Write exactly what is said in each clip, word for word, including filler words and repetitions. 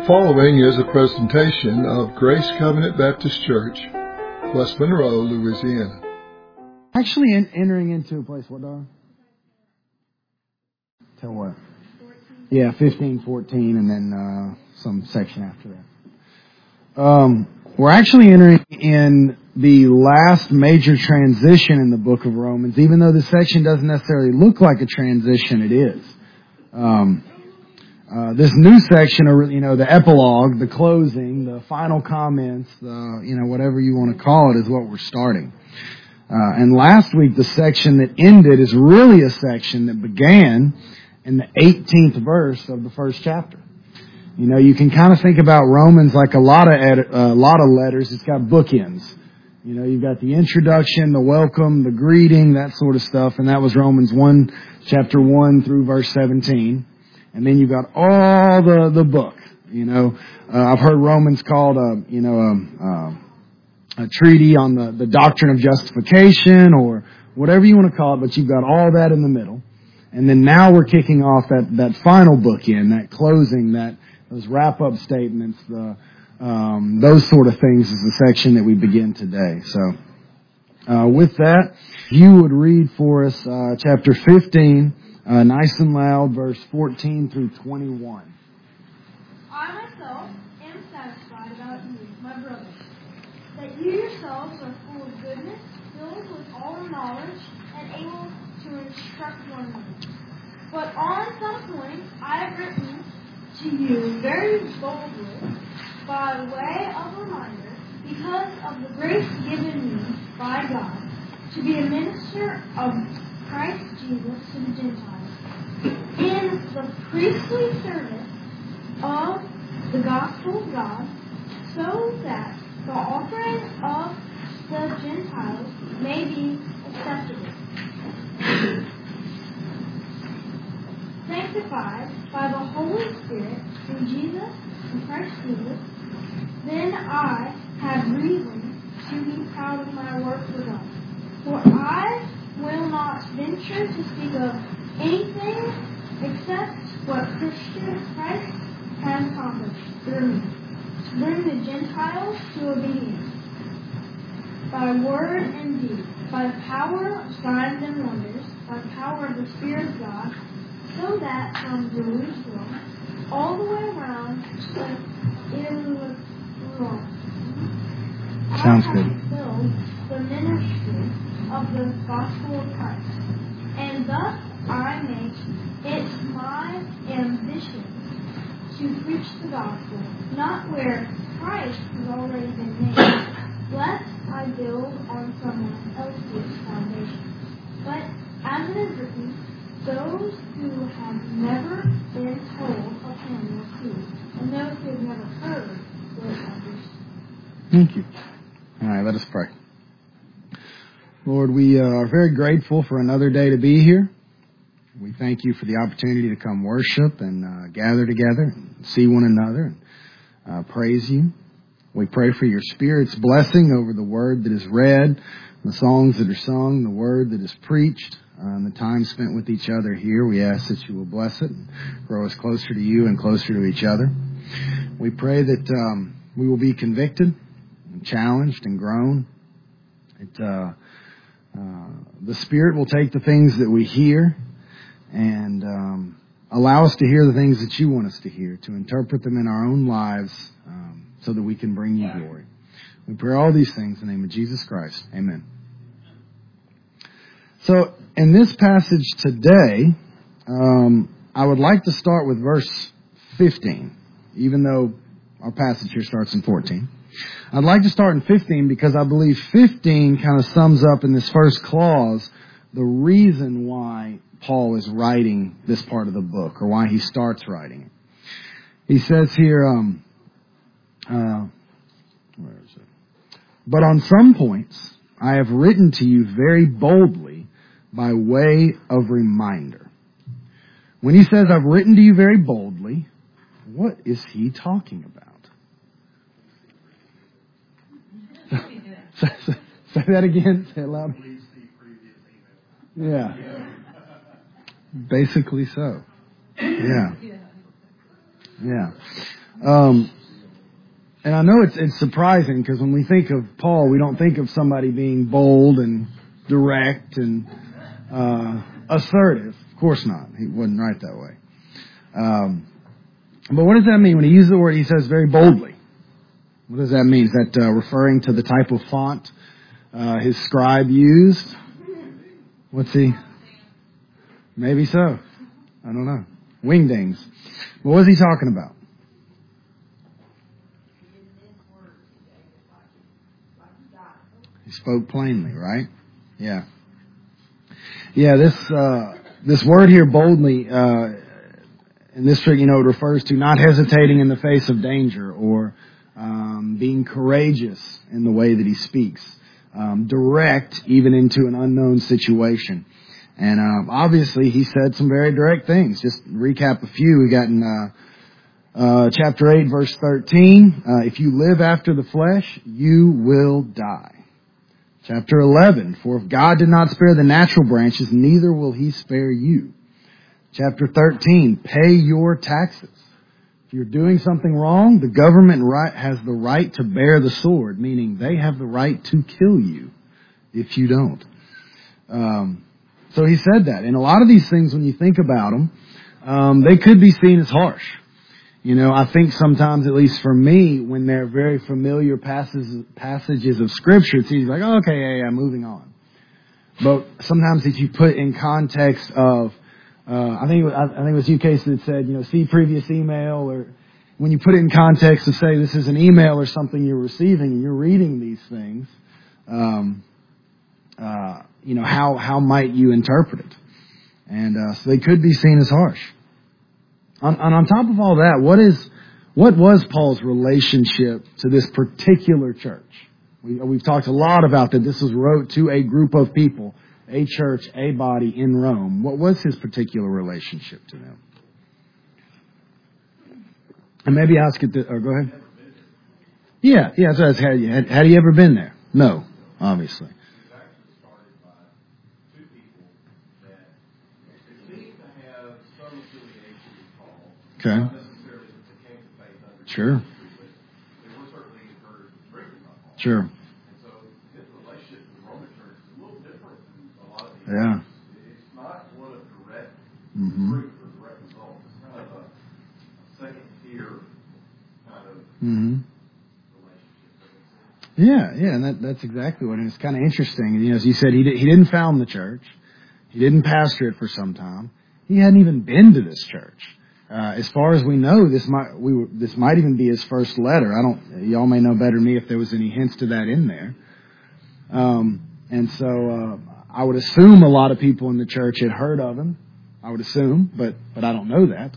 The following is a presentation of Grace Covenant Baptist Church, West Monroe, Louisiana. Actually in, entering into a place, what, Dar? Tell what? fourteen. Yeah, fifteen, fourteen, and then uh, some section after that. Um, we're actually entering in the last major transition in the book of Romans. Even though this section doesn't necessarily look like a transition, it is. Um, uh, this new section, or you know, the epilogue, the closing, the final comments, the you know, whatever you want to call it, is what we're starting. Uh, and last week, the section that ended is really a section that began in the eighteenth verse of the first chapter. You know, you can kind of think about Romans like a lot of ed- a lot of letters. It's got bookends. You know, you've got the introduction, the welcome, the greeting, that sort of stuff, and that was Romans one, chapter one through verse seventeen. And then you've got all the the book. You know, uh, I've heard Romans called a you know a, a, a treaty on the the doctrine of justification, or whatever you want to call it. But you've got all that in the middle, and then now we're kicking off that that final bookend, that closing, that those wrap up statements, the um, those sort of things is the section that we begin today. So, uh, with that, you would read for us uh, chapter fifteen. Uh, nice and loud, verse fourteen through twenty-one. I myself am satisfied about you, my brothers, that you yourselves are full of goodness, filled with all knowledge, and able to instruct one another. But on some points I have written to you very boldly, by way of reminder, because of the grace given me by God, to be a minister of Christ Jesus to the Gentiles, in the priestly service of the gospel of God, so that the offering of the Gentiles may be acceptable, sanctified by the Holy Spirit through Jesus and Christ Jesus. Then I have reason to be proud of my work for God. For I will not venture to speak of anything except what Christian Christ has accomplished through me, to bring the Gentiles to obedience, by word and deed, by the power of signs and wonders, by the power of the Spirit of God, so that from Jerusalem all the way around to Illyricum, Sounds I good. have fulfilled the ministry of the gospel of Christ, and thus I make it my ambition to preach the gospel, not where Christ has already been named, lest I build on someone else's foundation. But as it is written, those who have never been told of him will see, and those who have never heard will understand. Thank you. All right, let us pray. Lord, we uh, are very grateful for another day to be here. We thank you for the opportunity to come worship and uh, gather together and see one another and uh, praise you. We pray for your Spirit's blessing over the word that is read, the songs that are sung, the word that is preached, uh, and the time spent with each other here. We ask that you will bless it and grow us closer to you and closer to each other. We pray that um, we will be convicted and challenged and grown. It, uh, uh, the Spirit will take the things that we hear and um, allow us to hear the things that you want us to hear, to interpret them in our own lives um, so that we can bring you glory. We pray all these things in the name of Jesus Christ. Amen. So in this passage today, um, I would like to start with verse fifteen, even though our passage here starts in fourteen. I'd like to start in fifteen because I believe fifteen kind of sums up in this first clause the reason why Paul is writing this part of the book, or why he starts writing it. He says here, um, uh, where is it? But on some points I have written to you very boldly by way of reminder. When he says I've written to you very boldly, what is he talking about? say, say that again. Say it loud. Yeah. Basically so. Yeah. Yeah. Um, and I know it's, it's surprising because when we think of Paul, we don't think of somebody being bold and direct and uh, assertive. Of course not. He wasn't right that way. Um, but what does that mean? When he uses the word, he says very boldly. What does that mean? Is that uh, referring to the type of font uh, his scribe used? What's he? Maybe so. I don't know. Wingdings. What was he talking about? He spoke plainly, right? Yeah. Yeah, this uh, this word here, boldly, uh, in this, you know, it refers to not hesitating in the face of danger or um, being courageous in the way that he speaks. Um, direct, even into an unknown situation. And uh, obviously, he said some very direct things. Just recap a few. We got in uh, uh, chapter eight, verse thirteen. Uh, if you live after the flesh, you will die. Chapter eleven. For if God did not spare the natural branches, neither will He spare you. Chapter thirteen. Pay your taxes. If you're doing something wrong, the government right, has the right to bear the sword, meaning they have the right to kill you if you don't. Um, so he said that. And a lot of these things, when you think about them, um, they could be seen as harsh. You know, I think sometimes, at least for me, when they're very familiar passages, passages of Scripture, it's easy, like, oh, okay, yeah, yeah, moving on. But sometimes if you put in context of, Uh, I think I think it was you, Casey, that said, you know, see previous email, or when you put it in context of, say, this is an email or something you're receiving and you're reading these things, um, uh, you know, how how might you interpret it? And uh, so they could be seen as harsh. On, and on top of all that, what is what was Paul's relationship to this particular church? We, we've talked a lot about that. This was wrote to a group of people. A church, a body in Rome. What was his particular relationship to them? And maybe ask it, to, or go ahead. Yeah, yeah, so had, had, had he ever been there? No, obviously. Okay. Sure. Sure. Yeah. It's not one of direct mm-hmm. fruit or direct results. It's kind of a second tier kind of mm-hmm. relationship. Yeah, yeah, and that, that's exactly what it is. It's kind of interesting. You know, as you said, he did, he didn't found the church. He didn't pastor it for some time. He hadn't even been to this church. Uh, as far as we know, this might we were, this might even be his first letter. I don't. Y'all may know better than me if there was any hints to that in there. Um, and so. Uh, I would assume a lot of people in the church had heard of him. I would assume, but but I don't know that.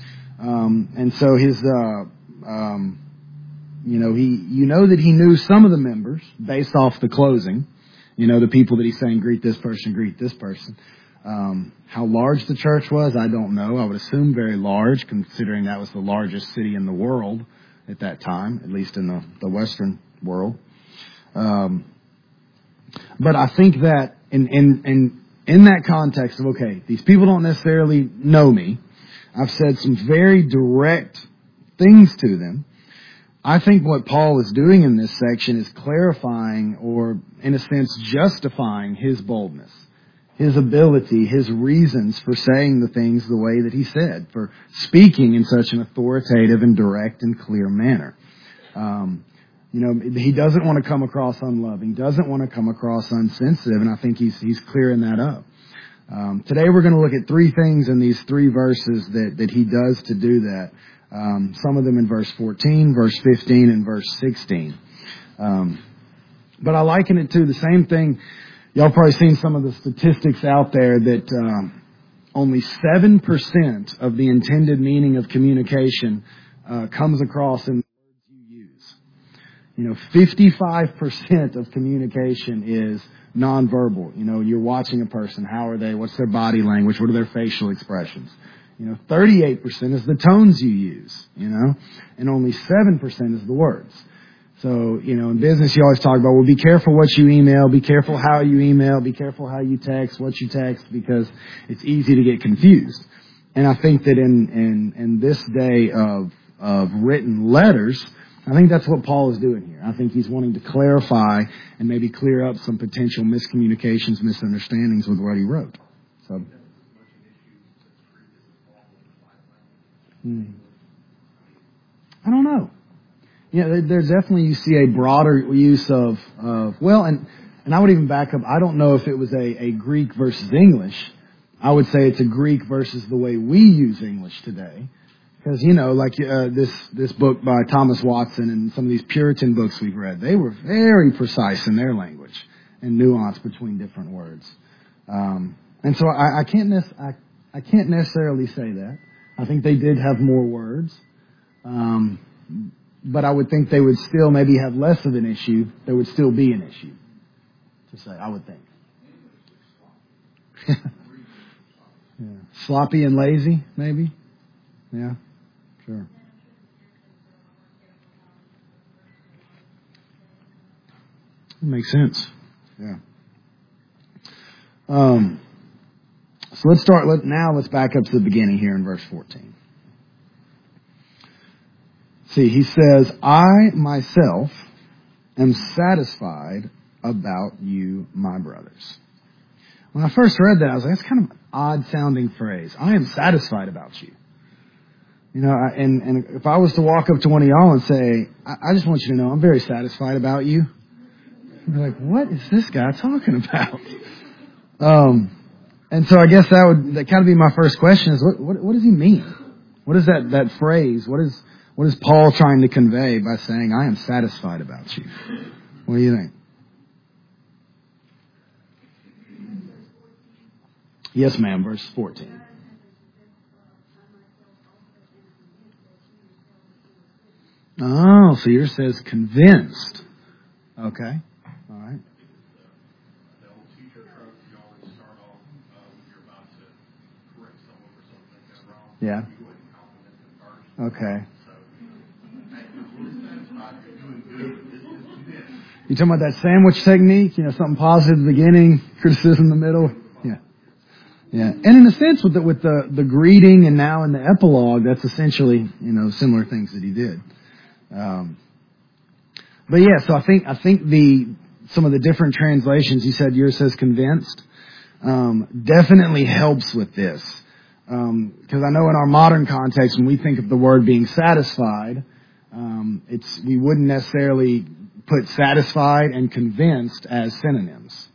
Um, and so his, uh, um, you know, he, you know that he knew some of the members based off the closing. You know, the people that he's saying, greet this person, greet this person. Um, how large the church was, I don't know. I would assume very large, considering that was the largest city in the world at that time, at least in the, the Western world. Um, but I think that in, in, in, in that context of, okay, these people don't necessarily know me. I've said some very direct things to them. I think what Paul is doing in this section is clarifying, or in a sense justifying, his boldness, his ability, his reasons for saying the things the way that he said, for speaking in such an authoritative and direct and clear manner. Um, you know, he doesn't want to come across unloving, doesn't want to come across unsensitive, and I think he's he's clearing that up. Um, today we're going to look at three things in these three verses that, that he does to do that. Um, some of them in verse fourteen, verse fifteen, and verse sixteen. Um, but I liken it to the same thing. Y'all probably seen some of the statistics out there that um, only seven percent of the intended meaning of communication uh, comes across in the words you use. You know, fifty-five percent of communication is nonverbal. You know, you're watching a person. How are they? What's their body language? What are their facial expressions? You know, thirty-eight percent is the tones you use, you know, and only seven percent is the words. So, you know, in business, you always talk about, well, be careful what you email, be careful how you email, be careful how you text, what you text, because it's easy to get confused. And I think that in, in, in this day of, of written letters, I think that's what Paul is doing here. I think he's wanting to clarify and maybe clear up some potential miscommunications, misunderstandings with what he wrote. So, hmm. I don't know. Yeah, there's definitely, you see a broader use of, of well, and, and I would even back up, I don't know if it was a, a Greek versus English. I would say it's a Greek versus the way we use English today. Because, you know, like uh, this this book by Thomas Watson and some of these Puritan books we've read, they were very precise in their language and nuance between different words. Um, and so I, I can't nec- I, I can't necessarily say that. I think they did have more words. Um, but I would think they would still maybe have less of an issue. There would still be an issue to say, I would think. Yeah. Sloppy and lazy, maybe? Yeah. Sure. Makes sense. Yeah. Um, so let's start. Let, now let's back up to the beginning here in verse fourteen. See, he says, I myself am satisfied about you, my brothers. When I first read that, I was like, that's kind of an odd sounding phrase. I am satisfied about you. You know, and, and if I was to walk up to one of y'all and say, I, I just want you to know I'm very satisfied about you. You'd be like, what is this guy talking about? Um, and so I guess that would that kind of be my first question is, what, what, what does he mean? What is that, that phrase? What is, what is Paul trying to convey by saying, I am satisfied about you? What do you think? Yes, ma'am, verse fourteen. Oh, so yours says convinced. Okay. All right. The old teacher trope, you always start off uh, when you're about to correct someone for something that's wrong. Yeah. You wouldn't compliment them first. Okay. So, hey, we're satisfied. You're doing good. This is this. You talking about that sandwich technique? You know, something positive at the beginning, criticism in the middle? Yeah. Yeah. And in a sense, with the, with the, the greeting and now in the epilogue, that's essentially, you know, similar things that he did. Um, but yeah, so I think, I think the, some of the different translations, you said yours says convinced, um, definitely helps with this. Um, cause I know in our modern context, when we think of the word being satisfied, um, it's, we wouldn't necessarily put satisfied and convinced as synonyms.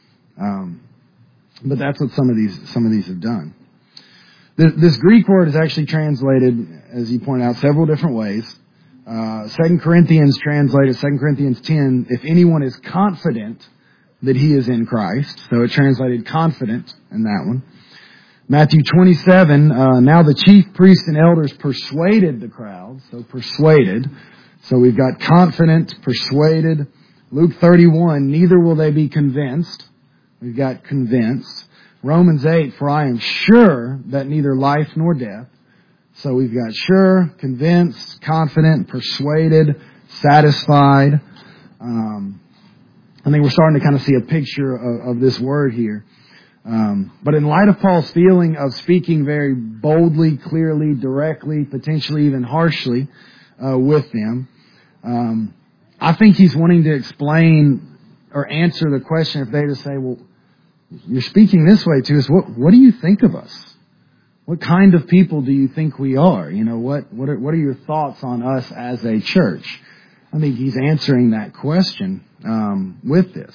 Um, but that's what some of these, some of these have done. This, this Greek word is actually translated, as you point out, several different ways. Uh, Second Corinthians translated, Second Corinthians ten, if anyone is confident that he is in Christ. So it translated confident in that one. Matthew twenty-seven, uh, now the chief priests and elders persuaded the crowd. So persuaded. So we've got confident, persuaded. Luke thirty-one, neither will they be convinced. We've got convinced. Romans eight, for I am sure that neither life nor death. So we've got sure, convinced, confident, persuaded, satisfied. Um, I think we're starting to kind of see a picture of, of this word here. Um, but in light of Paul's feeling of speaking very boldly, clearly, directly, potentially even harshly uh, with them, um, I think he's wanting to explain or answer the question if they just say, well, you're speaking this way to us. What, what do you think of us? What kind of people do you think we are? You know, what, what are, what are your thoughts on us as a church? I think he's answering that question, um, with this.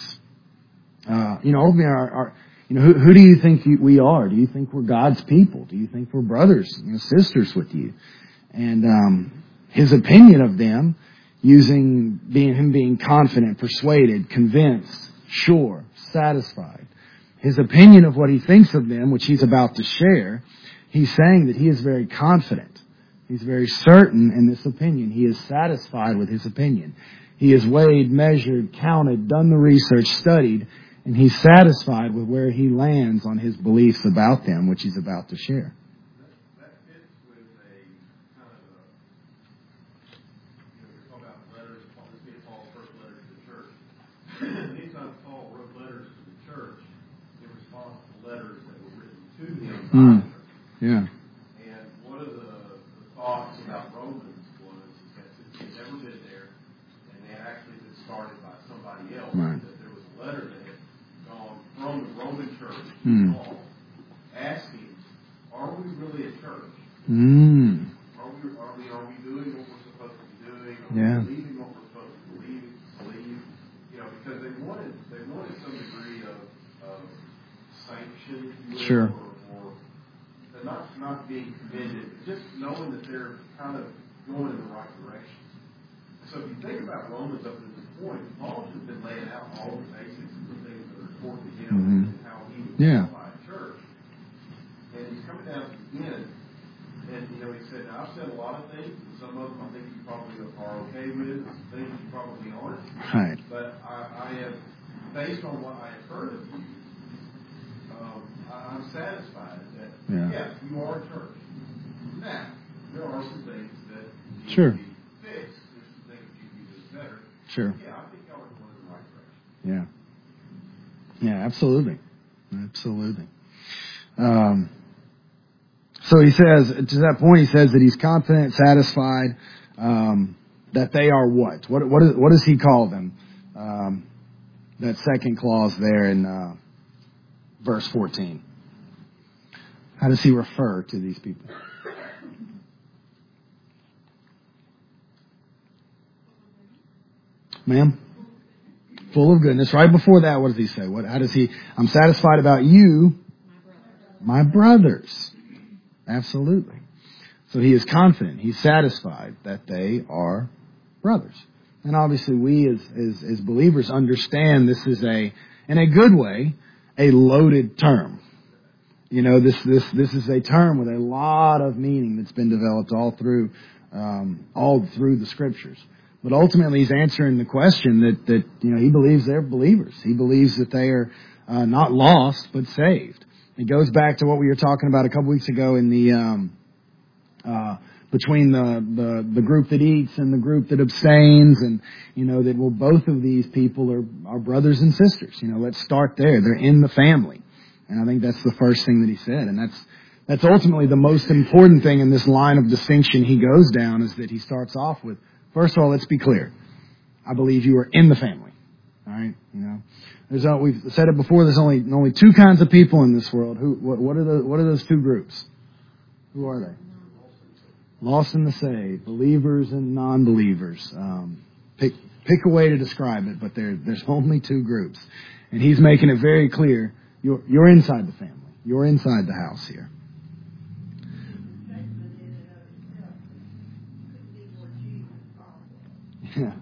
Uh, you know, ultimately our, our, you know, who, who do you think we are? Do you think we're God's people? Do you think we're brothers, you know, sisters with you? And, um, his opinion of them, using being, him being confident, persuaded, convinced, sure, satisfied. His opinion of what he thinks of them, which he's about to share, he's saying that he is very confident. He's very certain in this opinion. He is satisfied with his opinion. He has weighed, measured, counted, done the research, studied, and he's satisfied with where he lands on his beliefs about them, which he's about to share. That, that fits with a kind of a, you know, you're talking about letters, this being Paul's first letter to the church. Anytime Paul wrote letters to the church, in response to letters that were written to him. Mm. Yeah. And one of the, the thoughts about Romans never been there, and they had actually been started by somebody else. Right. That there was a letter that had gone from the Roman Church to Mm. Paul, asking, "Are we really a church? Mm. Are we are we are we doing what we're supposed to be doing? Are Yeah. we believing what we're supposed to believe? Believe, you know, because they wanted they wanted some degree of, of sanction, if you will, Sure. or, or they're not not being commended, just knowing that they're kind of going in the right direction. So if you think about Romans up to this point, Paul's just been laying out all the basics of the things that are important to him Mm-hmm. and how he would Yeah. qualify a church. And he's coming down to the end. And, you know, he said, now, I've said a lot of things, and some of them I think you probably are okay with, some things you probably aren't. Right. But I, I have, based on what I have heard of you, um, I, I'm satisfied that, Yeah. yes, you are a church. Now, there are some things that need Sure. to be fixed. There's some things you can do better. Sure. Yeah, I think y'all are going in the right direction. Yeah. Yeah, absolutely. Absolutely. Um, so he says, to that point, he says that he's confident, satisfied, um, that they are what? What, what, is, what does he call them? Um, that second clause there in uh, verse fourteen. How does he refer to these people? Ma'am? Full of goodness. Right before that, what does he say? What? How does he? I'm satisfied about you, my brothers. Absolutely. So he is confident. He's satisfied that they are brothers. And obviously, we as, as as believers understand this is a, in a good way, a loaded term. You know, this this this is a term with a lot of meaning that's been developed all through um, all through the Scriptures. But ultimately, he's answering the question that, that you know, he believes they're believers. He believes that they are uh, not lost, but saved. It goes back to what we were talking about a couple weeks ago in the um, uh, between the, the the group that eats and the group that abstains, and you know that well, both of these people are are brothers and sisters. You know, let's start there. They're in the family, and I think that's the first thing that he said, and that's that's ultimately the most important thing in this line of distinction he goes down, is that he starts off with. First of all, let's be clear. I believe you are in the family. All right, you know, there's a, we've said it before. There's only only two kinds of people in this world. Who? What, what are the? What are those two groups? Who are they? Lost and the saved, believers and non-believers. Um, pick pick a way to describe it, but there there's only two groups, and he's making it very clear. You're you're inside the family. You're inside the house here. Yeah.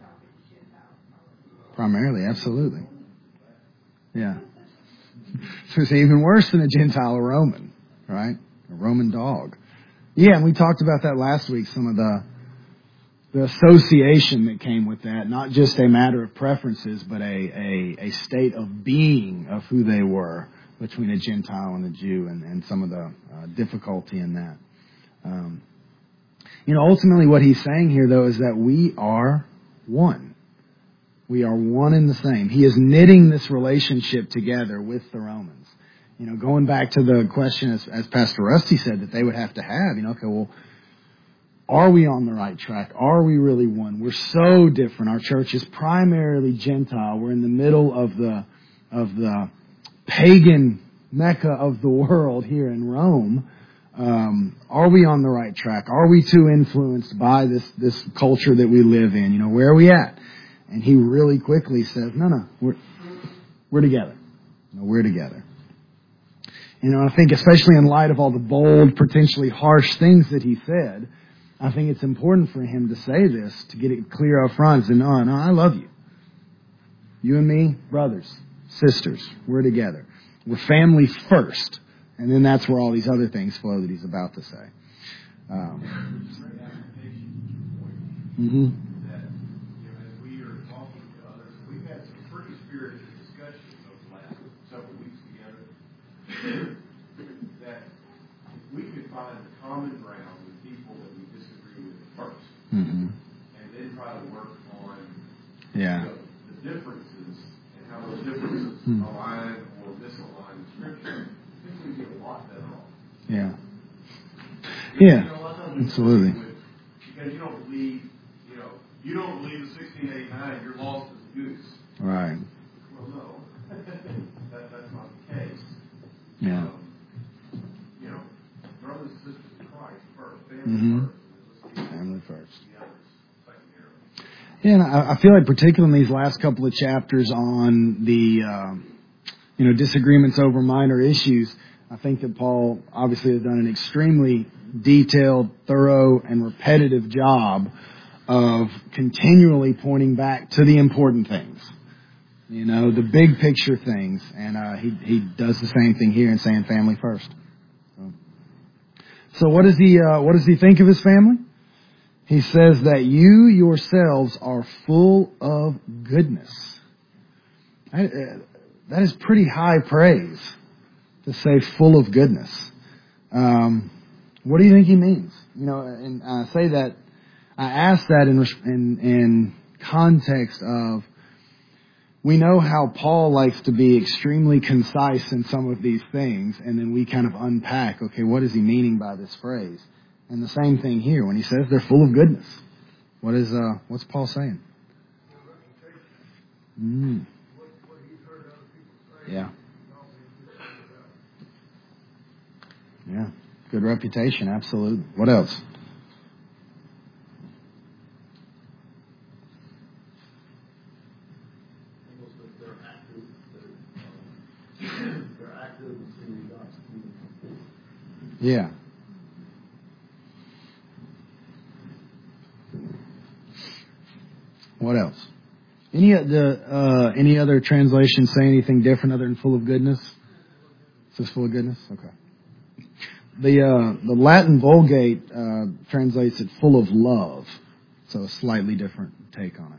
Primarily, absolutely. Yeah. So it's even worse than a Gentile, a Roman, right? A Roman dog. Yeah, and we talked about that last week, some of the the association that came with that, not just a matter of preferences, but a, a, a state of being of who they were between a Gentile and a Jew, and, and some of the uh, difficulty in that. Um, you know, ultimately what he's saying here, though, is that we are one. We are one and the same. He is knitting this relationship together with the Romans. You know, going back to the question, as, as Pastor Rusty said, that they would have to have, you know, okay, well, are we on the right track? Are we really one? We're so different. Our church is primarily Gentile. We're in the middle of the of the pagan Mecca of the world here in Rome. Um, are we on the right track? Are we too influenced by this this culture that we live in? You know, where are we at? And he really quickly says, no, no, we're we're together. You know, we're together. You know, I think especially in light of all the bold, potentially harsh things that he said, I think it's important for him to say this, to get it clear up front. And no, no, I love you. You and me, brothers, sisters, we're together. We're family first. And then that's where all these other things flow that he's about to say. Um, mm-hmm. That, you know, as we are talking to others, we've had some pretty spirited discussions over the last several weeks together. That if we could find common ground with people that we disagree with first, mm-hmm. and then try to work on yeah. you know, the differences and how those differences mm-hmm. align or misalign with Scripture, I think we get a lot better off. Yeah. You Yeah. know, a lot of times Absolutely. with, because you don't believe, you know, you don't believe the sixteen eighty-nine, you're lost as a goose. Right. Well, no. that, that's not the case. Yeah. Um, you know, brothers and sisters in Christ first, family Mm-hmm. first. Family first. The others secondarily. Yeah, and I, I feel like particularly in these last couple of chapters on the, um, you know, disagreements over minor issues, I think that Paul obviously has done an extremely detailed, thorough, and repetitive job of continually pointing back to the important things. You know, the big picture things. And uh, he, he does the same thing here in saying family first. So, so what does he uh, what does he think of his family? He says that you yourselves are full of goodness. I, uh, that is pretty high praise to say full of goodness. Um, what do you think he means? You know, and I say that, I ask that in, in, in context of, we know how Paul likes to be extremely concise in some of these things, and then we kind of unpack, okay, what is he meaning by this phrase? And the same thing here, when he says they're full of goodness. What is, uh, what's Paul saying? Mm. Yeah. Yeah. Good reputation, absolutely. What else? Yeah. What else? Any the uh, any other translations say anything different other than full of goodness? It says full of goodness? Okay. The uh, the Latin Vulgate uh, translates it full of love, so a slightly different take on it.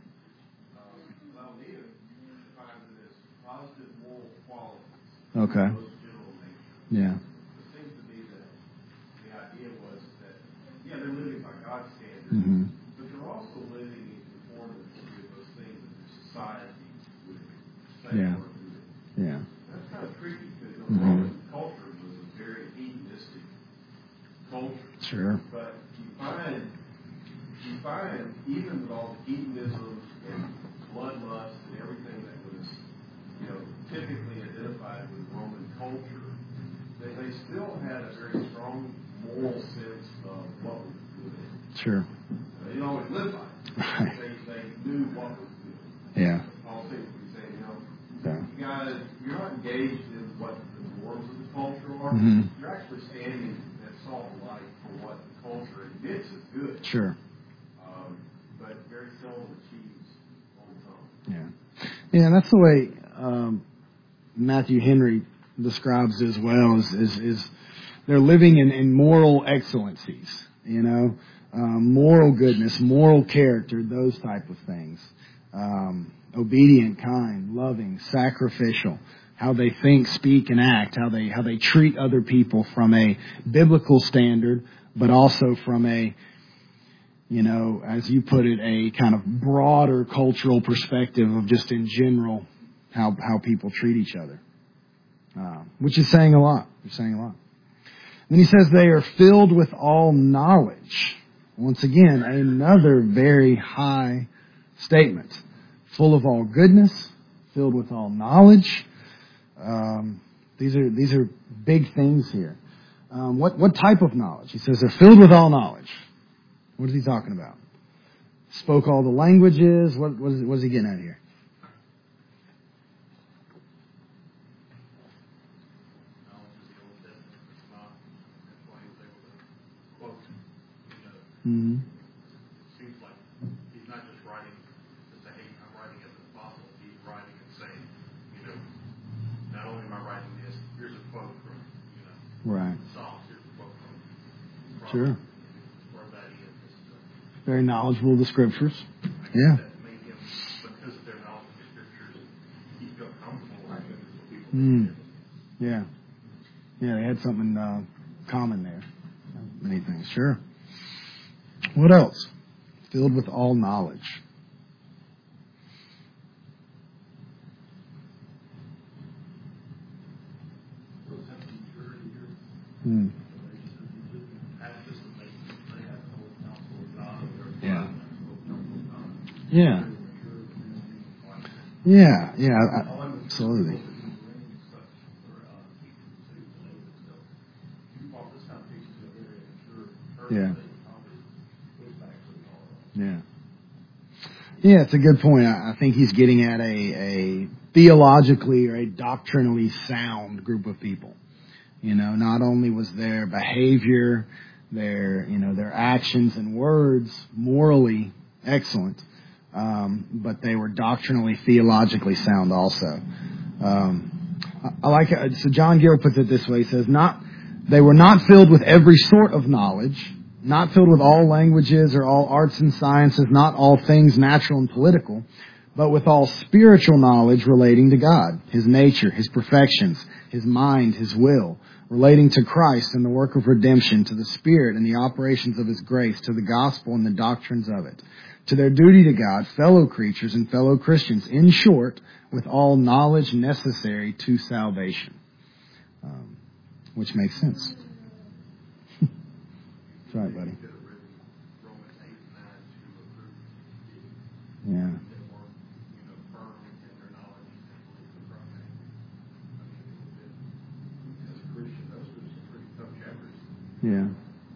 Well, Nita defines it as positive moral qualities. Okay. Most general nature. Yeah. It seems to me that the idea was that, yeah, they're living by God's standards, Mm-hmm. but they're also living in conformity with those things that their society would say Yeah. or do. Yeah. That's kind of tricky because, you know, Mm-hmm. Roman culture was a very hedonistic culture. Sure. But you find, you find, even with all the hedonism and bloodlust and everything that was, you know, typically identified with Roman culture, that they still had a very strong moral sense of what was good. Sure. They didn't always live by it. Right. They, they knew what was good. Yeah. Paul seems to be saying, you know, Yeah. you guys, you're not engaged in what the norms of the culture are. Mm-hmm. You're actually standing at salt and light for what the culture admits is good. Sure. Um, but very seldom achieves on its own. Yeah. Yeah, and that's the way um, Matthew Henry describes it as well, is, is, is they're living in, in moral excellencies, you know, um, moral goodness, moral character, those type of things. Um, obedient, kind, loving, sacrificial, how they think, speak, and act, how they how they treat other people from a biblical standard, but also from a, you know, as you put it, a kind of broader cultural perspective of just in general how how people treat each other, uh, which is saying a lot. It's saying a lot. Then he says they are filled with all knowledge. Once again, another very high statement. Full of all goodness, filled with all knowledge. Um, these are these are big things here. Um, what what type of knowledge? He says they're filled with all knowledge. What is he talking about? Spoke all the languages. What what is, what is he getting at here? Mm-hmm. Seems like he's not just writing to say, hey, I'm writing as an apostle. He's writing and saying, you know, not only am I writing this, here's a quote from, you know, Right. Psalms, here's a quote from Proverbs. Sure. Where that is. Very knowledgeable of the scriptures. I guess Yeah. that made him, because of their knowledge of the scriptures, he felt comfortable writing it for people. Mm. Yeah. Yeah, they had something uh, common there. Many things. Sure. What else? Filled with all knowledge. Hmm. Yeah. Yeah. Yeah, yeah, absolutely. Yeah. Yeah. Yeah, it's a good point. I think he's getting at a, a theologically or a doctrinally sound group of people. You know, not only was their behavior, their, you know, their actions and words morally excellent, um, but they were doctrinally, theologically sound also. Um, I, I like it. So John Gill puts it this way. He says, not, they were not filled with every sort of knowledge, not filled with all languages or all arts and sciences, not all things natural and political, but with all spiritual knowledge relating to God, His nature, His perfections, His mind, His will, relating to Christ and the work of redemption, to the Spirit and the operations of His grace, to the gospel and the doctrines of it, to their duty to God, fellow creatures and fellow Christians, in short, with all knowledge necessary to salvation. Um, which makes sense. That's right, buddy. Yeah. Yeah.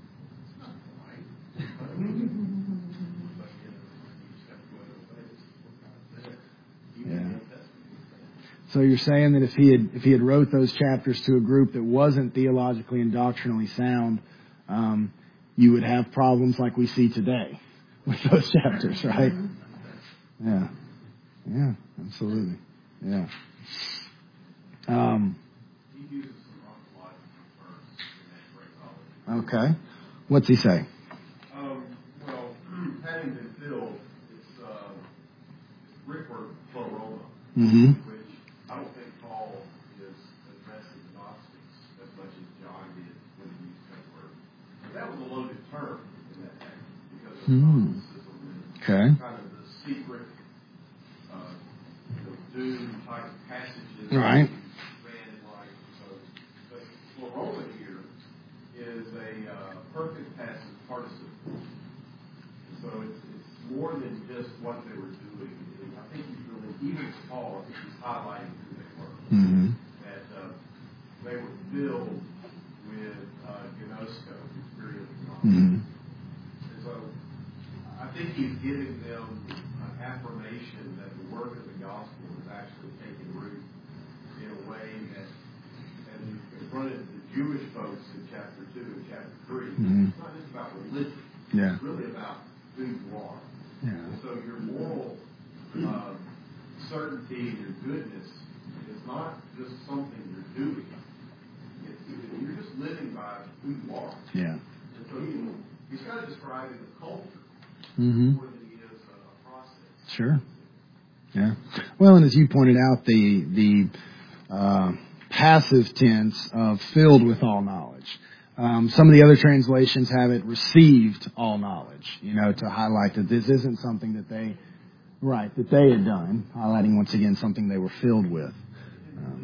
Yeah. So you're saying that if he had if he had wrote those chapters to a group that wasn't theologically and doctrinally sound, um, you would have problems like we see today with those chapters, right? Yeah. Yeah. Absolutely. Yeah. Um. Okay. What's he say? Um, well, having been filled, it's uh, Rickward pleroma, Mm-hmm. which I don't think Paul is addressing the Gnostics as much as John did when he used that word. But that was a loaded term in that day because of Hmm. Gnosticism and Okay. kind of the secret, uh, you know, doom type passages. Right. Like, so, but pleroma here is a uh, perfect passive participle. So it's, it's more than just what they were doing. I think he's really, even Paul, I think he's highlighting who they were. Mm-hmm. That uh, they were filled with uh, gnosko, experience. Mm-hmm. And so I think he's giving them an affirmation that the work of the gospel is actually taking root in a way that, as he confronted the Jewish folks in chapter two and chapter three, Mm-hmm. it's not just about religion. Yeah. It's really about who you are. Yeah. And so your moral uh, certainty and your goodness is not just something you're doing. It's, you're just living by who you are. Yeah. And so he, he's kind of describing the culture Mm-hmm. more than he is a process. Sure. Yeah. Well, and as you pointed out, the the uh, passive tense of filled with all knowledge. Um, some of the other translations have it received all knowledge, you know, to highlight that this isn't something that they, right, that they had done, highlighting once again something they were filled with. Um,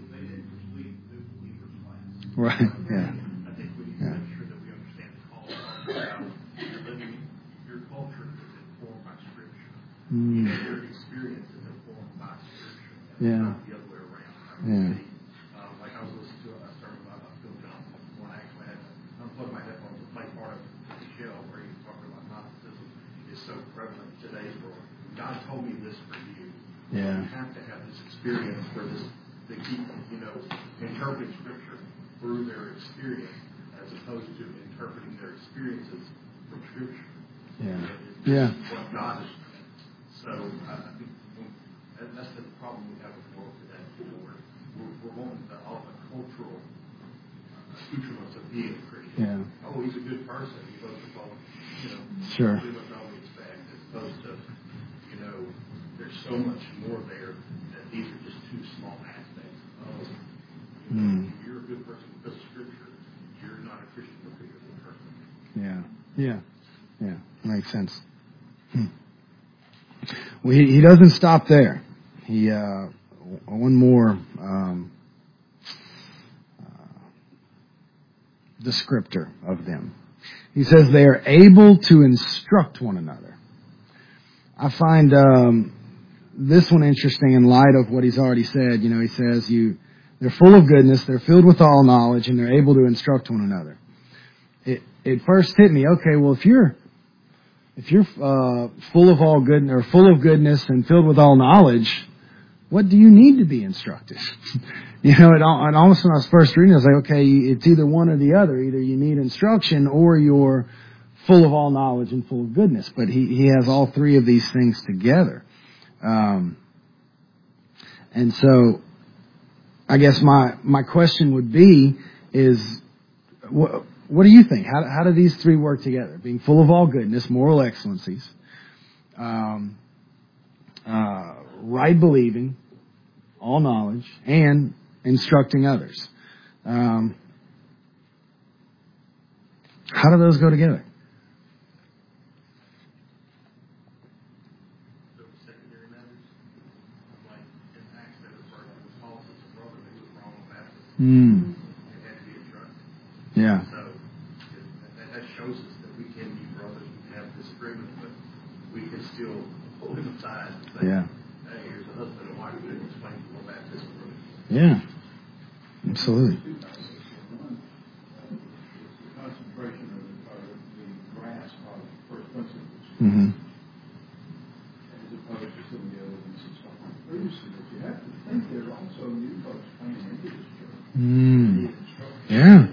right, yeah. I think we need to Yeah. make sure that we understand the call about your living, your culture is informed by Scripture. Mm. Your experience is informed by Scripture. And Yeah. It's not the other way around. I Yeah. mean, um, like I was listening to a sermon by Phil Johnson when I actually had to unplug my headphones and play part of the show where he was talking about Gnosticism is so prevalent in today's world. God told me this for you. Yeah. You have to have this experience where this, they keep, you know, interpreting Scripture through their experience as opposed to interpreting their experiences from Scripture. Yeah. It's Yeah. what God is. So I think and that's the problem we have with the world today. You know, we're, we're, we're wanting the, all the cultural accoutrements of being a Christian. Yeah. Oh, he's a good person. He goes to follow, you know, Sure. do what all we expect, as opposed to, you know, there's so much more there that these are just two small aspects of, you know, Mm. if you're a good person because of Scripture, you're not a Christian because you're a good person. Yeah. Yeah. Yeah. Makes sense. Hmm. Well, he, he doesn't stop there. He, uh, one more, um, uh, descriptor of them. He says they are able to instruct one another. I find um, this one interesting in light of what he's already said. You know, he says you they're full of goodness, they're filled with all knowledge, and they're able to instruct one another. It it first hit me. Okay, well if you're if you're uh, full of all good or full of goodness and filled with all knowledge, what do you need to be instructed? You know, it, it almost when I was first reading, I was like, okay, it's either one or the other. Either you need instruction or you're full of all knowledge and full of goodness. But he, he has all three of these things together. Um, and so I guess my, my question would be is, what, what do you think? How, how do these three work together? Being full of all goodness, moral excellencies, um, uh, right believing, all knowledge, and instructing others. Um, how do those go together? Those secondary matters, like in Acts, there was part of the Paul was a brother who was wrong with baptism. Mm. It had to be instructed. Yeah. So that, that shows us that we can be brothers, we can have disagreements, but we can still pull them aside and say, Yeah. hey, here's a husband and wife who didn't explain to what baptism was. Yeah. Absolutely. The concentration of the, or the grasp of first principles, Mm-hmm. as opposed to some of the other things that's talking about previously. But you have to think there are also new folks coming into this church. Mm. Yeah.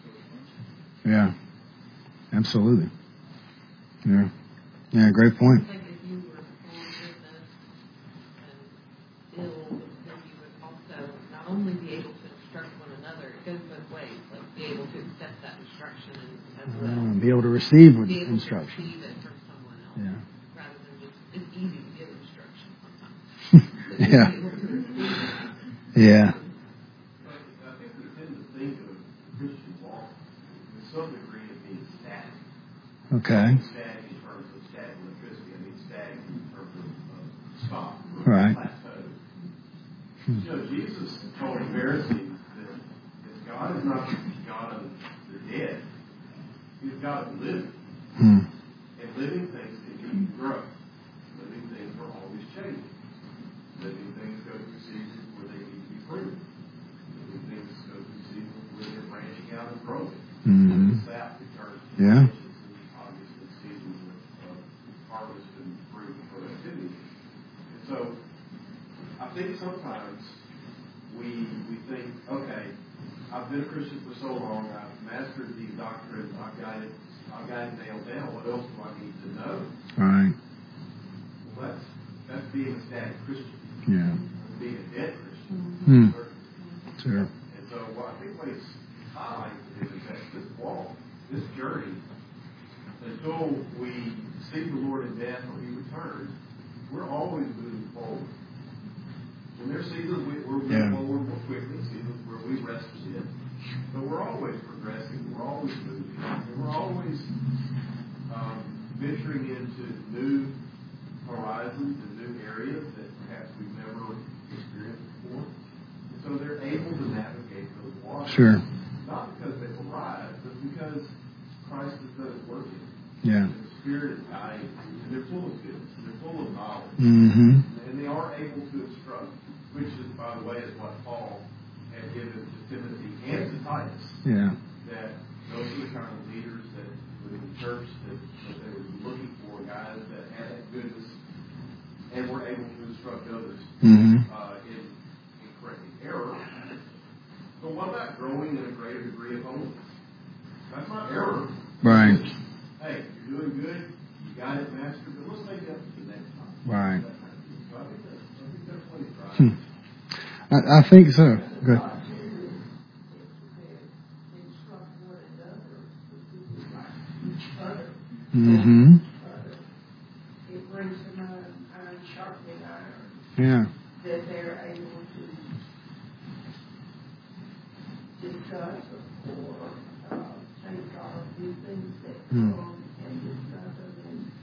Yeah. Absolutely. Yeah. Yeah, great point. I think if you were full of goodness and ill, then you would also not only be able to instruct one another, it goes both ways, like be able to accept that instruction as well. Mm, be able to receive Be able instruction. to receive it from someone else. Yeah. Rather than just, it's easy to give instruction sometimes. But to Yeah. be able to receive it. Yeah. I think we tend to think of Christian walk with some degree of being static. Okay. Static in terms of static electricity. I mean static in terms of uh, stop. Right. Plateau. You know, Jesus told the Pharisees that, that God is not the God of the dead. He's God of the living. Hmm. And living things continue to grow. Living things are always changing. Living things go through seasons where they need to be pruned. Living things go through seasons where they're branching out and growing. Mm-hmm. Sap returns to Yeah. August and seasons of, of harvest and fruit and productivity. And so I think sometimes we we think, okay, I've been a Christian for so long, I've mastered these doctrines, I've got it, I've got it nailed down. What else do I need to know? Right. Well, that's that's being a static Christian. Yeah. That's being a dead Christian. Hmm. Sure. And so what I think what it's highlights is that this walk, this journey, until we see the Lord in death or He returns, we're always moving forward. When there's seasons we, we're moving Yeah. forward more quickly, seasons where we rest in, but we're always progressing, we're always moving, and we're always um, venturing into new horizons and new areas that perhaps we've never experienced before. And so they're able to navigate those waters. Sure. Not because they've arrived, but because Christ has done His work in them. Yeah. And the Spirit is guiding them, and they're full of goodness, and they're full of knowledge. Mm-hmm. And they are able to instruct, which is, by the way, is what Paul had given to Timothy and to Titus. Yeah. That those are the kind of leaders that within the church that, that they were looking for, guys that had that goodness and were able to instruct others Mm-hmm. uh, in, in correcting error. But what about growing in a greater degree of holiness? That's not error. Right. It's, hey, you're doing good, you got it mastered, but let's make it up to the next time. Right. So I think that's, I think that's what he's trying. Hmm. I, I think so. Good. Mm-hmm. It brings them iron, iron sharpening iron, Yeah. that they're able to discuss or uh, take on new things that Hmm. come and discuss them and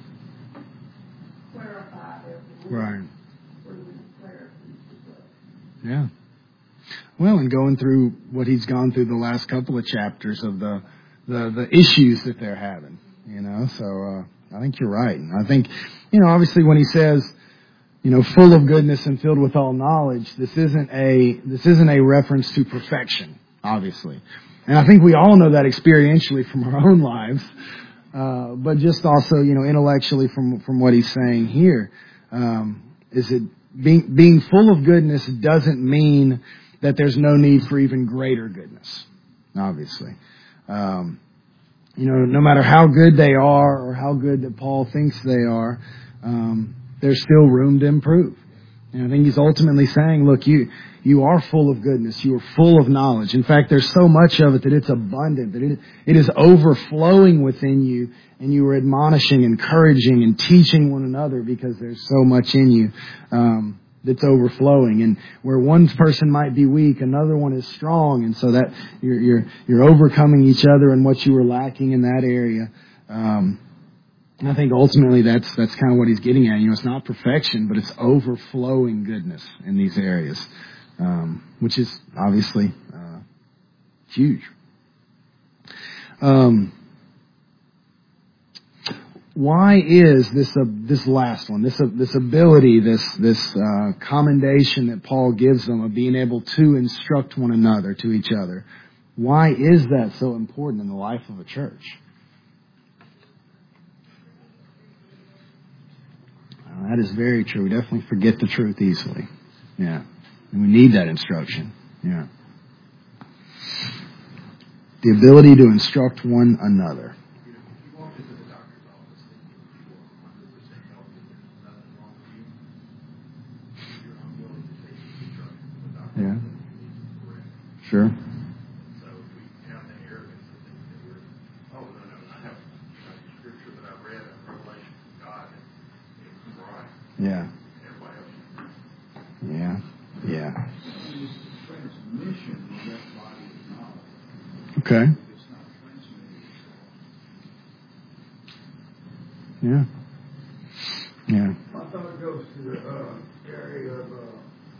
clarify their beliefs. Right. Bring clarity to us. Yeah. Well, and going through what he's gone through the last couple of chapters of the the, the issues that they're having, you know, so uh, I think you're right. And I think, you know, obviously when he says, you know, full of goodness and filled with all knowledge, this isn't a, this isn't a reference to perfection, obviously. And I think we all know that experientially from our own lives, uh, but just also, you know, intellectually from, from what he's saying here, um, is it being, being full of goodness doesn't mean that there's no need for even greater goodness, obviously. Um, you know, no matter how good they are or how good that Paul thinks they are, um, there's still room to improve. And I think he's ultimately saying, look, you, you are full of goodness. You are full of knowledge. In fact, there's so much of it that it's abundant, that it, it is overflowing within you, and you are admonishing, encouraging, and teaching one another because there's so much in you, um, that's overflowing. And where one person might be weak, another one is strong. And so that you're, you're, you're overcoming each other in what you were lacking in that area. Um, And I think ultimately that's that's kind of what he's getting at. You know, it's not perfection, but it's overflowing goodness in these areas, um, which is obviously uh, huge. Um, why is this uh, this last one, this uh, this ability, this this uh, commendation that Paul gives them of being able to instruct one another, to each other? Why is that so important in the life of a church? That is very true. We definitely forget the truth easily. Yeah. And we need that instruction. Yeah. The ability to instruct one another. You know, if you walk into the doctor's office and you're one hundred percent healthy, there's nothing wrong with you, you're unwilling to take the instruction from the doctor. Yeah. Correct. Sure. So if we have the arrogance to think that we're, oh, no, no, I have a scripture that I've read, a revelation from God, and it's right. Yeah. Everybody else. Yeah. Yeah. It's the transmission of that body of knowledge. Okay. It's not transmitted. Yeah. Yeah. My thought goes to the uh, area of uh,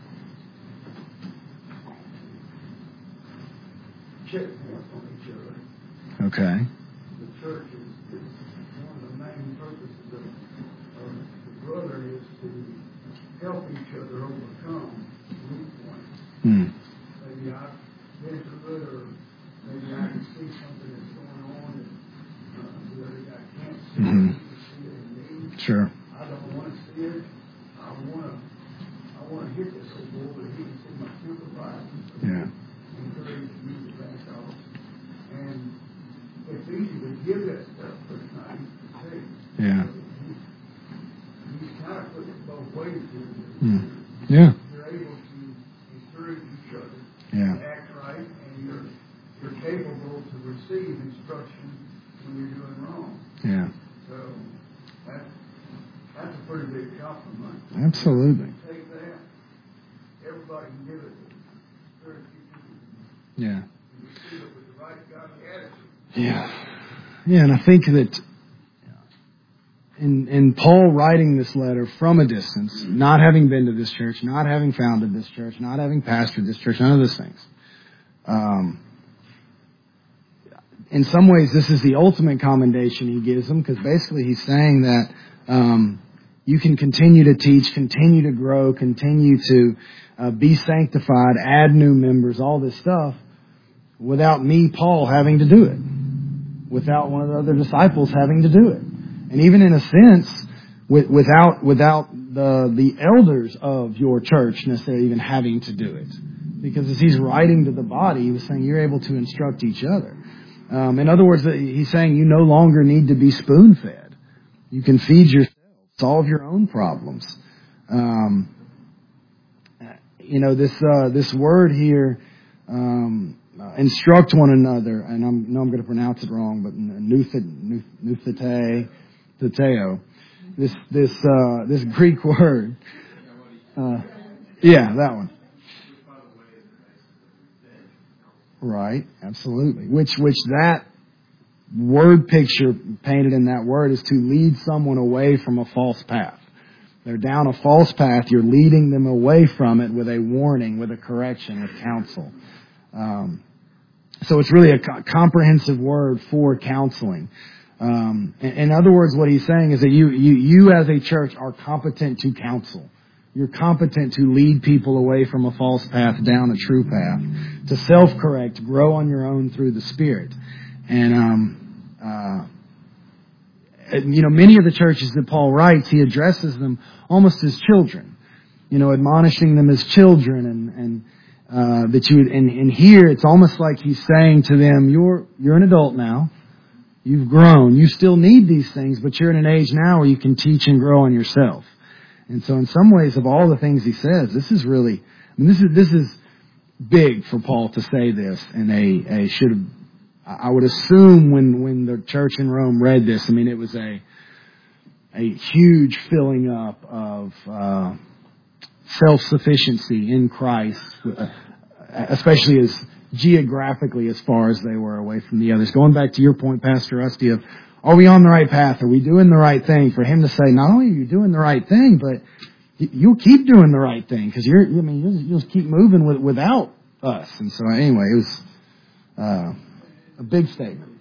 checkpoints on each other. Okay. The church is, is one of the main purposes of, of the brother is to help each other overcome weak points. Hmm. Maybe I've been through it, or maybe I can see something that's going on that uh, the other guy can't see. Mm-hmm. He can see it in me. Sure. I don't want to see it. I want to. I want to hit this old boy, but he can see my supervisor. Yeah. Encourage me to back off. And it's easy to give that stuff, but it's not easy to take. Yeah. He's, he's kind of putting it both ways here. Hmm. Yeah. You're able to encourage each other Yeah. to act right, and you're you're capable to receive instruction when you're doing wrong. Yeah. So that's that's a pretty big compliment. Absolutely. Take that. Everybody can give it. Very few people Yeah. can receive it with the right godly attitude. Yeah. Yeah, and I think that in, in Paul writing this letter from a distance, not having been to this church, not having founded this church, not having pastored this church, none of those things, um, in some ways this is the ultimate commendation he gives them, because basically he's saying that um, you can continue to teach, continue to grow, continue to uh, be sanctified, add new members, all this stuff, without me, Paul, having to do it. Without one of the other disciples having to do it. And even in a sense, with, without without the the elders of your church necessarily even having to do it. Because as he's writing to the body, he was saying you're able to instruct each other. Um, in other words, he's saying you no longer need to be spoon-fed. You can feed yourself, solve your own problems. Um, you know, this uh, this word here, um, uh, instruct one another, and I know I'm going to pronounce it wrong, but nuthete, Theteo. This this uh, this Greek word. Uh, yeah, that one. Right, absolutely. Which which that word picture painted in that word is to lead someone away from a false path. They're down a false path. You're leading them away from it with a warning, with a correction, with counsel. Um, so it's really a co- comprehensive word for counseling. Um, in, in other words, what he's saying is that you, you, you as a church are competent to counsel. You're competent to lead people away from a false path down a true path, to self-correct, grow on your own through the Spirit. And, um, uh, and, you know, many of the churches that Paul writes, he addresses them almost as children, you know, admonishing them as children. And, and uh, that you would, and, and here it's almost like he's saying to them, you're, you're an adult now. You've grown. You still need these things, but you're in an age now where you can teach and grow on yourself. And so in some ways, of all the things he says, this is really, I mean, this is, this is big for Paul to say this. And a, a should have, I would assume when, when the church in Rome read this, I mean, it was a, a huge filling up of, uh, self-sufficiency in Christ, especially as geographically as far as they were away from the others. Going back to your point, Pastor Rusty, of are we on the right path? Are we doing the right thing? For him to say, not only are you doing the right thing, but you'll keep doing the right thing because you're, I mean, you'll, you'll keep moving with, without us. And so anyway, it was uh, a big statement.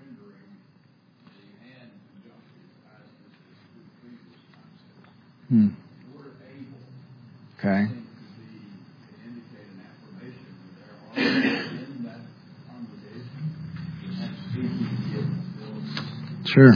Hmm. Okay. Sure.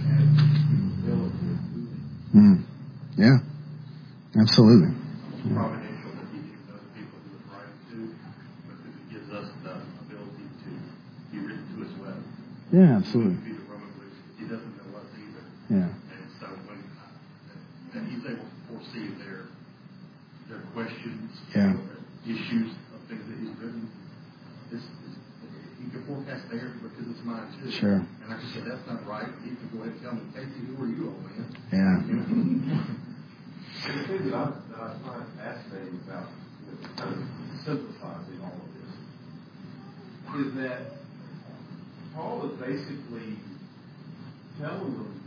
Mm. Yeah. Absolutely. It's providential that he gives other people who are right too, but it gives us the ability to be written to as well. Yeah, absolutely. He doesn't know us either. Yeah. And so when uh, and he's able to foresee their their questions, yeah. their issues of things that he's written. This is he can forecast theirs because it's mine too. Sure. And I just said, that's not right. He can go ahead and tell me, Casey, who are you, old man? Yeah. And the thing that I, that I find fascinating about, you know, kind of synthesizing all of this, is that Paul is basically telling them,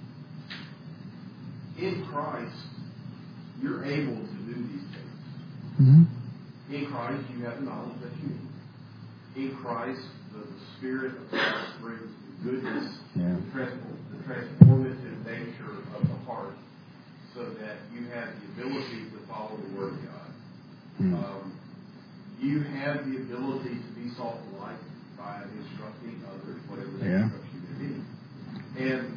in Christ, you're able to do these things. Mm-hmm. In Christ, you have the knowledge that you need. In Christ, the, the Spirit of Christ brings the goodness, yeah. the, transform, the transformative nature of the heart, so that you have the ability to follow the Word of God. Mm. Um, you have the ability to be salt and light by instructing others, whatever that yeah. instruction may be. And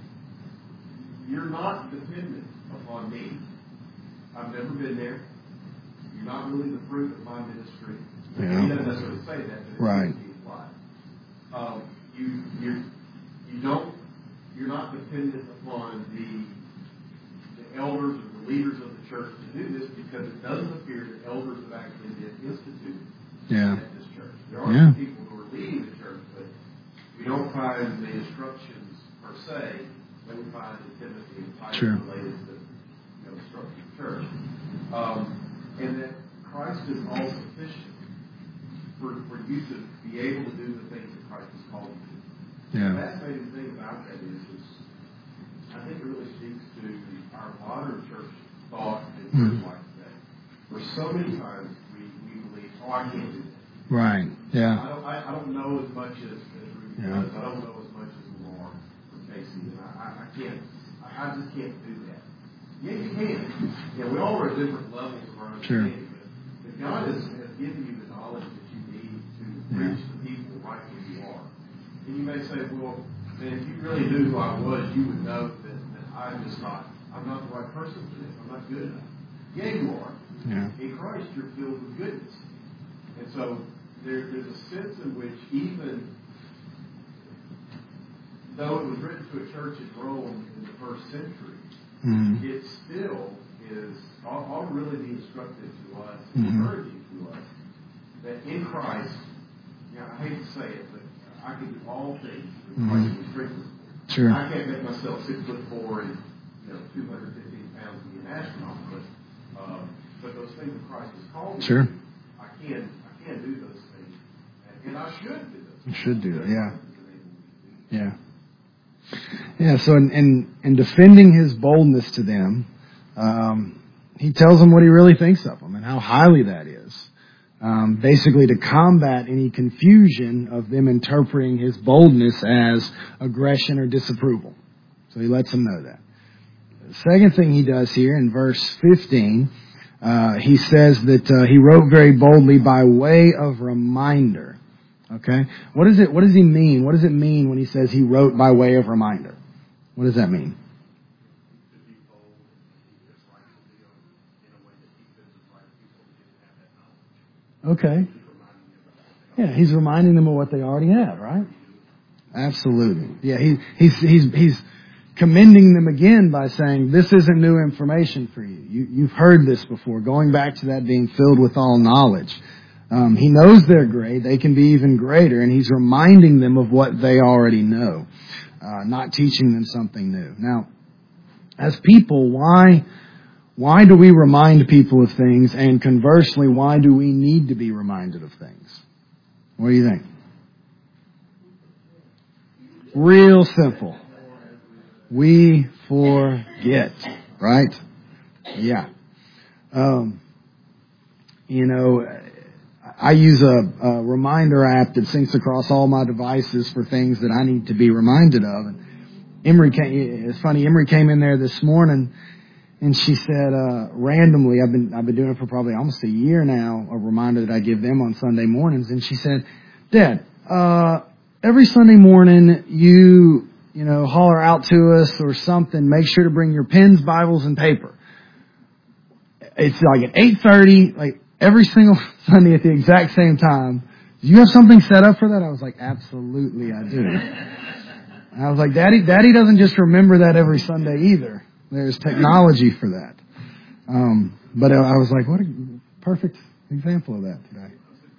you're not dependent upon me. I've never been there. You're not really the fruit of my ministry. Yeah. He doesn't necessarily say that, but it's right. implied. Um, you you you don't you're not dependent upon the the elders or the leaders of the church to do this because it doesn't appear that elders have actually been instituted yeah. at this church. There are yeah. some people who are leading the church, but we don't find the instructions per se that we find in Timothy and Titus sure. related to you know, the structure of the church. Um, and that Christ is all sufficient for, for you to be able to do the things that Christ has called you to. Yeah. The fascinating thing about that is, is I think it really speaks to our modern church thought and church mm-hmm. life today. Where so many times we, we believe, oh, I can't do that. Right. Yeah. I don't, I, I don't know as much as, as Ruby yeah. does. I don't know as much as Lamar or Casey. And I, I, I can't, I, I just can't do that. Yeah, you can. Yeah, we all are at different levels of our understanding. Sure. But, but God has, has given you the knowledge that you need to reach yeah. the people right where you are. And you may say, well, man, if you really knew who I was, you would know that, that I'm just not, I'm not the right person for this. I'm not good enough. Yeah, you are. Yeah. In Christ, you're filled with goodness. And so there, there's a sense in which even though it was written to a church in Rome in the first century, mm-hmm. it still is all, all really be instructive to us, mm-hmm. encouraging to us, that in Christ, you know, I hate to say it, but I can do all things through mm-hmm. Christ who strengthens me. Sure. I can't make myself six foot four and you know two hundred fifteen pounds to be an astronaut, but um, but those things that Christ has called me sure. to, I can I can do those things, and, and I should do those. You should do it, yeah. Yeah. Yeah, so in, in, in defending his boldness to them, um, he tells them what he really thinks of them and how highly that is. um, basically to combat any confusion of them interpreting his boldness as aggression or disapproval. So he lets them know that. The second thing he does here in verse fifteen, uh, he says that uh, he wrote very boldly by way of reminder. Okay? What does it, what does he mean? What does it mean when he says he wrote by way of reminder? What does that mean? Okay. Yeah, he's reminding them of what they already have, right? Absolutely. Yeah, he, he's he's he's commending them again by saying, this isn't new information for you. you you've heard this before, going back to that being filled with all knowledge. Um, he knows they're great. They can be even greater, and he's reminding them of what they already know, uh, not teaching them something new. Now, as people, why... Why do we remind people of things, and conversely, why do we need to be reminded of things? What do you think? Real simple. We forget, right? Yeah. Um, you know, I use a, a reminder app that syncs across all my devices for things that I need to be reminded of. And Emery came, it's funny, Emery came in there this morning, and she said, uh, randomly, I've been, I've been doing it for probably almost a year now, a reminder that I give them on Sunday mornings. And she said, Dad, uh, every Sunday morning you, you know, holler out to us or something, make sure to bring your pens, Bibles, and paper. It's like at eight thirty, like every single Sunday at the exact same time. Do you have something set up for that? I was like, absolutely I do. And I was like, Daddy, Daddy doesn't just remember that every Sunday either. There's technology for that. Um, but I was like, what a perfect example of that today.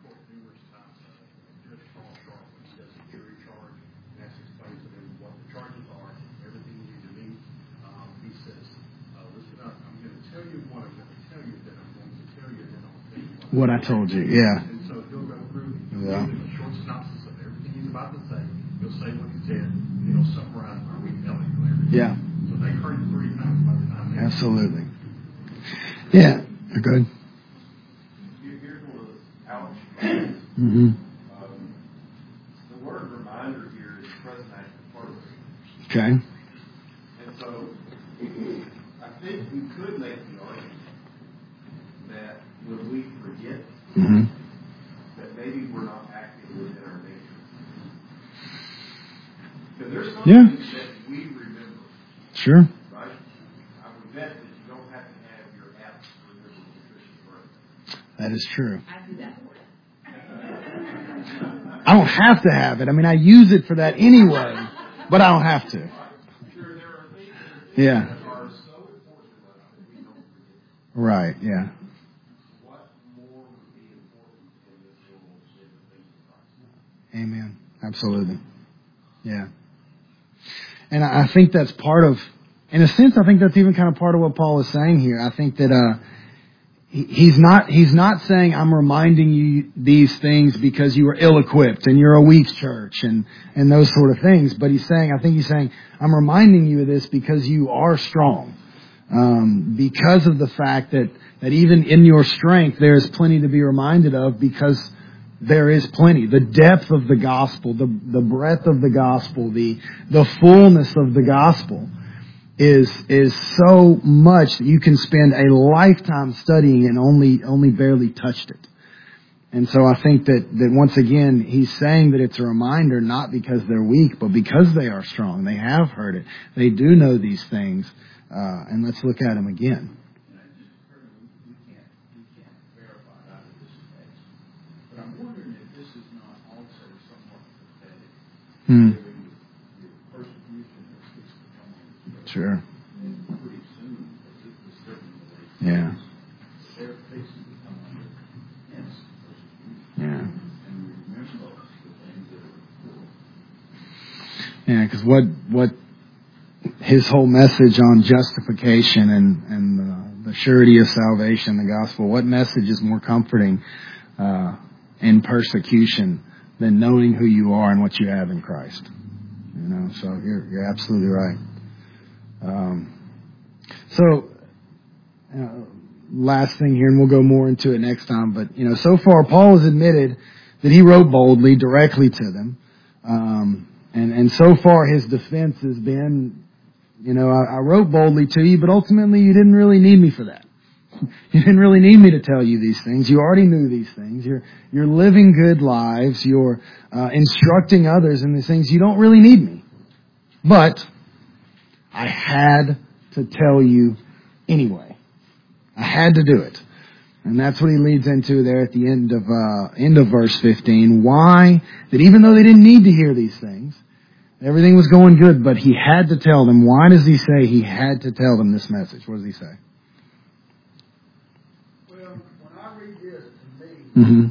What I told you, yeah. And so he'll go through, yeah. a short synopsis of everything he's about to say. He'll say what he said, you know, summarize our retelling of everything. Yeah. So they heard it three times by the time they Absolutely. Yeah. Good. Here's one of those ouch moments. Mm-hmm. Um, the word reminder here is present active participle. Okay. And so I think we could make the argument that when we forget, mm-hmm. that maybe we're not acting within our nature. Because there's some Yeah. things that we remember. Sure. Right? I would bet that you don't have to have your app to remember nutrition birthday. That is true. I do that for you. I don't have to have it. I mean, I use it for that anyway, but I don't have to. Sure, there are things Yeah. that are so important to us that we don't forget. Right. Yeah. What more would be important in this world than the things of Christ? Amen. Absolutely. Yeah. And I think that's part of, in a sense, I think that's even kind of part of what Paul is saying here. I think that, uh, he, he's not, he's not saying I'm reminding you these things because you are ill-equipped and you're a weak church and, and those sort of things. But he's saying, I think he's saying, I'm reminding you of this because you are strong. Um, because of the fact that, that even in your strength, there is plenty to be reminded of because there is plenty. The depth of the gospel, the, the breadth of the gospel, the, the fullness of the gospel is, is so much that you can spend a lifetime studying and only, only barely touched it. And so I think that, that once again, he's saying that it's a reminder not because they're weak, but because they are strong. They have heard it. They do know these things. Uh, and let's look at them again. I'm wondering if this is not also somewhat pathetic, Hmm. given the persecution that's just becoming Sure. and pretty soon, as it was certainly Yeah. they're facing to come under intense persecution. Yeah. And we remember the things that are before. Yeah, because what, what his whole message on justification and, and the, the surety of salvation, the gospel, what message is more comforting uh, in persecution than knowing who you are and what you have in Christ? You know, so you're, you're absolutely right. Um, so, uh, last thing here, and we'll go more into it next time. But, you know, so far Paul has admitted that he wrote boldly directly to them. Um, and, and so far his defense has been, you know, I, I wrote boldly to you, but ultimately you didn't really need me for that. You didn't really need me to tell you these things. You already knew these things. You're, you're living good lives. You're uh, instructing others in these things. You don't really need me. But I had to tell you anyway. I had to do it. And that's what he leads into there at the end of uh, end of verse fifteen. Why? That even though they didn't need to hear these things, everything was going good, but he had to tell them. Why does he say he had to tell them this message? What does he say? Well, when I read this to me, Mm-hmm. I mean,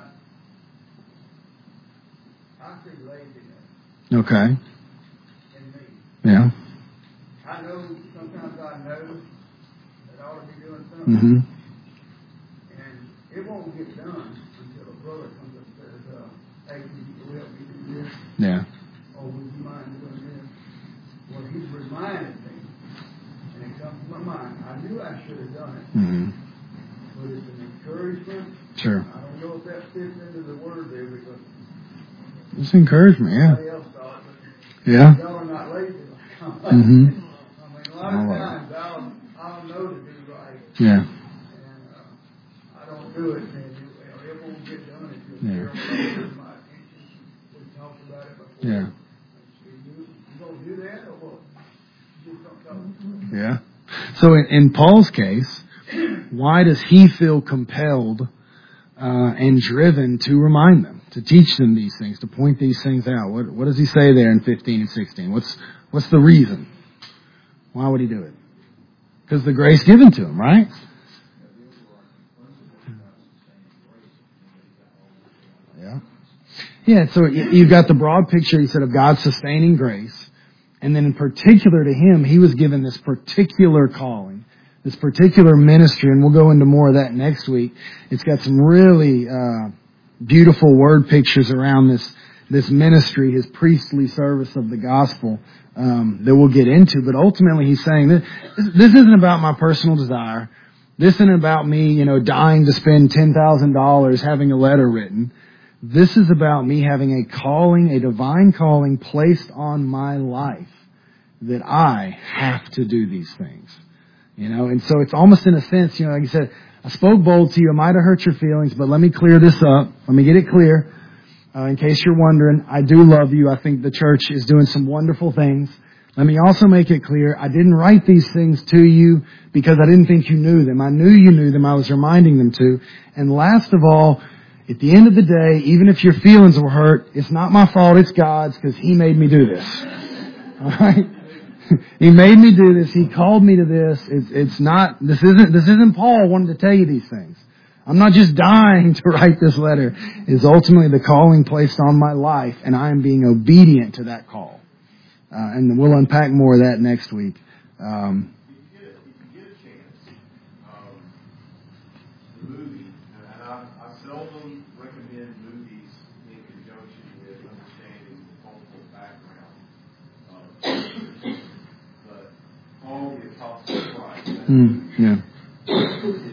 I, I see laziness Okay. in me. Yeah. I know, sometimes I know that I ought to be doing something, Mm-hmm. and it won't get done until a brother comes up and says, uh, hey, can you help me do this? Yeah. Or would you mind doing this? Well, he's reminded me, and it comes to my mind. I knew I should have done it, Mm-hmm. but it's an encouragement. Sure. I don't know if that fits into the word there because It's encouragement, yeah. somebody else thought, Yeah. but y'all are not lazy. Mm-hmm. I mean, a lot of times I'll, I'll know to do right, Yeah. and uh, I don't do it, and it, it won't get done if Yeah. you're careful. My attention, we talked about it before. Yeah. You, you gonna do that or what? You just don't talk. Yeah. So in, in Paul's case, why does he feel compelled uh, and driven to remind them, to teach them these things, to point these things out? What, what does he say there in fifteen and sixteen? What's what's the reason? Why would he do it? Because the grace given to him, right? Yeah. Yeah, so you've got the broad picture, he said, of God's sustaining grace. And then in particular to him, he was given this particular calling, this particular ministry, and we'll go into more of that next week. It's got some really uh, beautiful word pictures around this this ministry, his priestly service of the gospel um, that we'll get into. But ultimately, he's saying that this isn't about my personal desire. This isn't about me, you know, dying to spend ten thousand dollars having a letter written. This is about me having a calling, a divine calling placed on my life that I have to do these things. You know, and so it's almost in a sense, you know, like you said, I spoke bold to you. I might have hurt your feelings, but let me clear this up. Let me get it clear. Uh, in case you're wondering, I do love you. I think the church is doing some wonderful things. Let me also make it clear, I didn't write these things to you because I didn't think you knew them. I knew you knew them. I was reminding them to. And last of all, at the end of the day, even if your feelings were hurt, it's not my fault, it's God's, because He made me do this. Alright? He made me do this. He called me to this. It's, it's not, this isn't, this isn't Paul wanting to tell you these things. I'm not just dying to write this letter. It's ultimately the calling placed on my life, and I am being obedient to that call. Uh, and we'll unpack more of that next week. Um, If you get, if you get a chance, um, the movie, and I, I seldom recommend movies in conjunction with understanding the cultural background of but Paul the Apostle Christ, that mm, yeah. is,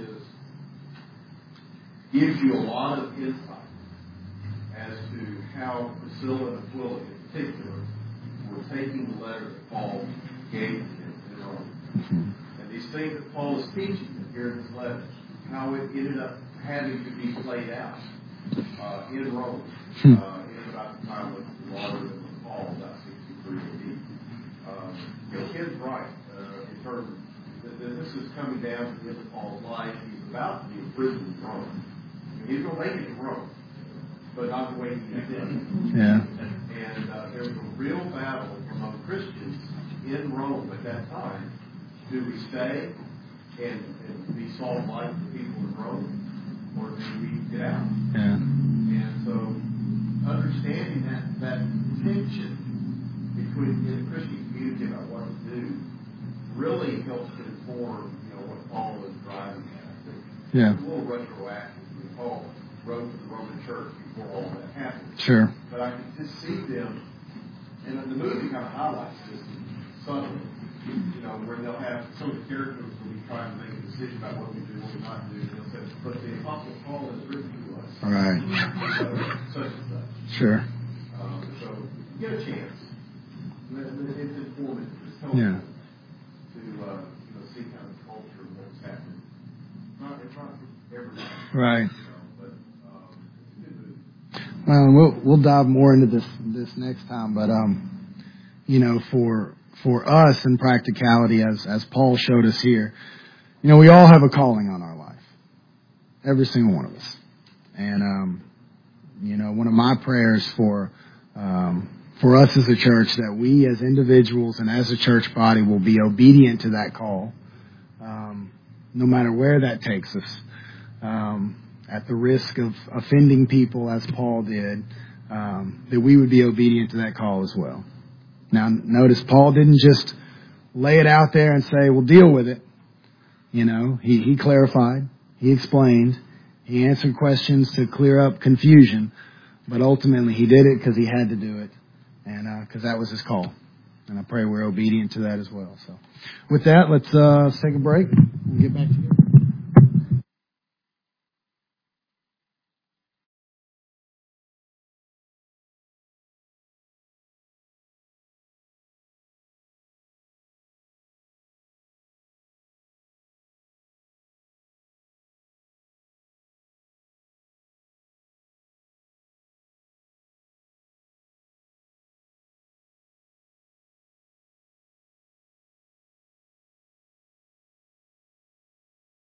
gives you a lot of insight as to how Priscilla and Aquila in particular were taking the letter that Paul gave them in Rome. Mm-hmm. And these things that Paul is teaching them here in this letter, how it ended up having to be played out uh, in Rome uh, in about the time of the martyrdom of Paul, about sixty-three A D. Um, you know, Ken's right uh, in terms of that this is coming down to the end of Paul's life. He's about to be imprisoned in Rome. I mean, he's going to make it to Rome, but not the way he did. Yeah. And uh, there was a real battle among Christians in Rome at that time. Do we stay and, and be salt light to the people in Rome, or do we get out? Yeah. And so, understanding that that tension between in the Christian community about what to do really helps to inform, you know, what Paul is driving at. I think Yeah. it's a little retroactive. Paul wrote to the Roman Church before all that happened. Sure. But I can just see them, and the movie kind of highlights this subtly. You know, where they'll have, some of the characters will be trying to make a decision about what we do, what we not do, and they'll say, but the Apostle Paul has written to us. All right. Such and such. Sure. Um, so, get a chance. It's informative. It's helpful Yeah. to, uh, you know, see kind of culture and what's happening. Not, it's not for everybody. Right. You know, but, um, it's a good move. Well, we'll we'll dive more into this this next time, but um, you know, for for us in practicality, as as Paul showed us here, you know, we all have a calling on our life, every single one of us, and um, you know, one of my prayers for um, for us as a church, that we as individuals and as a church body will be obedient to that call, um, no matter where that takes us. Um, at the risk of offending people, as Paul did, um, that we would be obedient to that call as well. Now, notice Paul didn't just lay it out there and say, well, deal with it. You know, he, he clarified, he explained, he answered questions to clear up confusion, but ultimately he did it because he had to do it, and because uh, that was his call. And I pray we're obedient to that as well. So with that, let's uh, take a break and get back together.